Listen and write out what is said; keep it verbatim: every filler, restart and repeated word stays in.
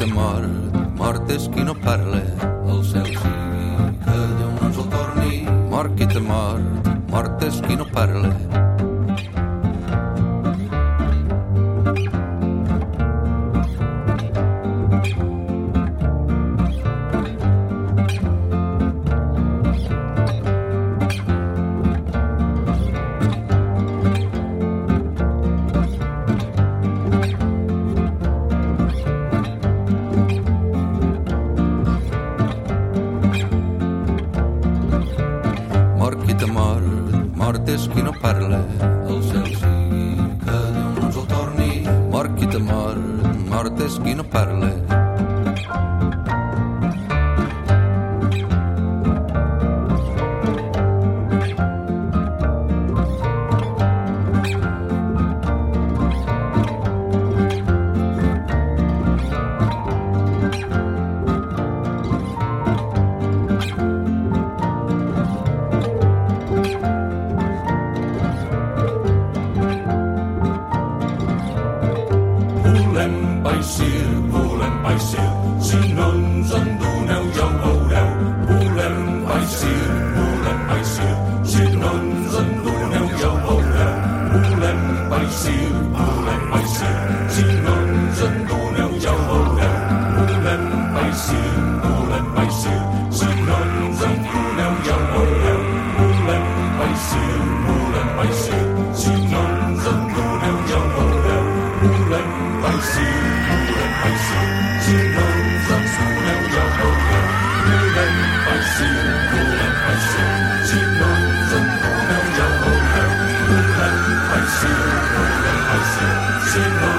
Morquita mort, mort és qui no parla, el cel sigui que Déu no ens el torni. Morquita mort, mort és qui no parla. Mort és qui no parla, el cel sigui que Déu no ens el torni. Mort qui t'ha mort, mort és qui no parla. See you.